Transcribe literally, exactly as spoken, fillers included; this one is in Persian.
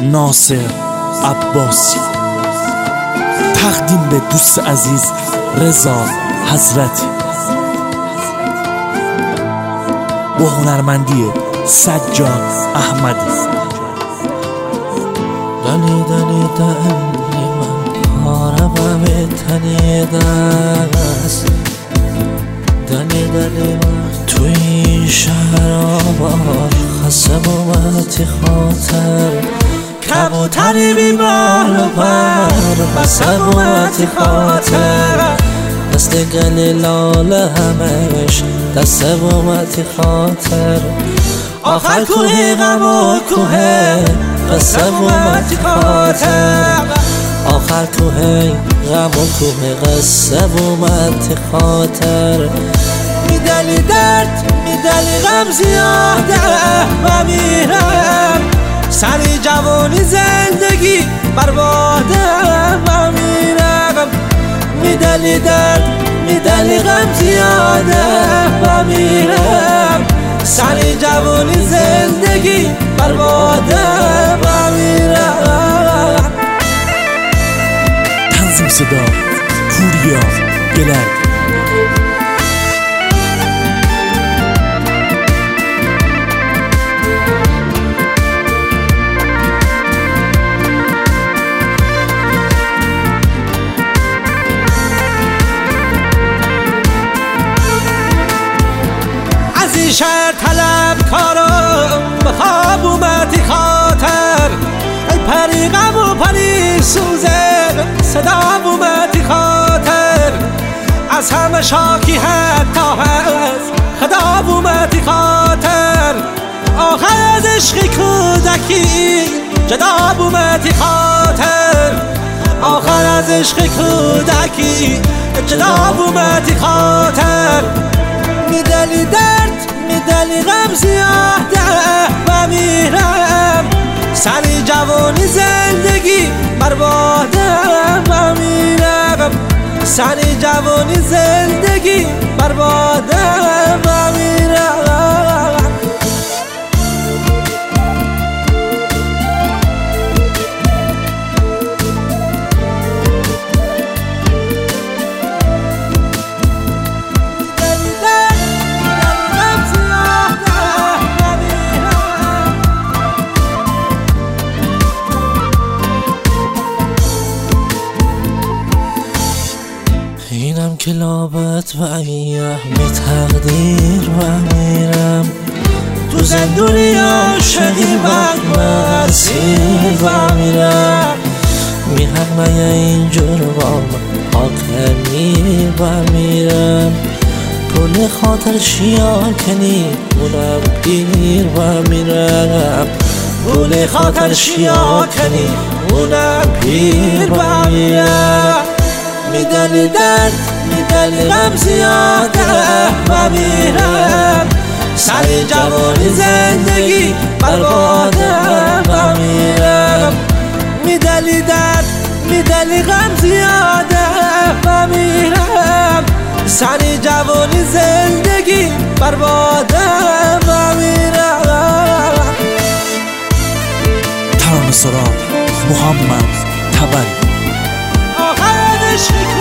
ناصر عباسی. تقدیم به دوست عزیز رضا حضرتی با هنرمندی سجاد احمدی. دلی دلی دلی من پارم تنیده است، دلی دلی من توی این شهر آبار خسم اومدی خاطر، کبوتری بیمار و پر بسم اومدی خاطر، دست گلی لاله همش دست اومدی خاطر، آخر کوه غم و کوه قصه اومدی خاطر، آخر کوه غم و کوه قصه اومدی خاطر. میدلی درد میدلی غم زیاده و میرم، سری جوانی زندگی برباده و میرم، میدلی درد میدلی غم زیاده و میرم، سری جوانی زندگی برباده و میرم. تنظیم صدا پوریا گلر. شهر طلب کارم به خواب اومدی خاطر، ای پری غم و پری سوزه صدا اومدی خاطر، از همه شاکی حتی هست خدا اومدی خاطر، آخر از عشق کودکی جدا اومدی خاطر، آخر از عشق کودکی جدا اومدی خاطر. میدلی درد میدلی غم زیاده و میرم، سری جوانی زندگی برباده و میرم، سری جوانی زندگی برباده و میرم. اینم که لابد و ایه می تقدیر و میرم، تو زندونی عاشقی وقت مسیر و میرم، میهم مگه اینجور با من آخر می و میرم، کل خاطر شیار کنی اونم پیر و میرم، کل خاطر شیار کنی اونم پیر و میرم. میدلی درد میدلی غم زیاده و میرم، سری جوانی زندگی برباده و میرم، میدلی درد میدلی غم زیاده و میرم، سری جوانی زندگی برباده و میرم. ترانه سرا محمد تبری. آخر عشق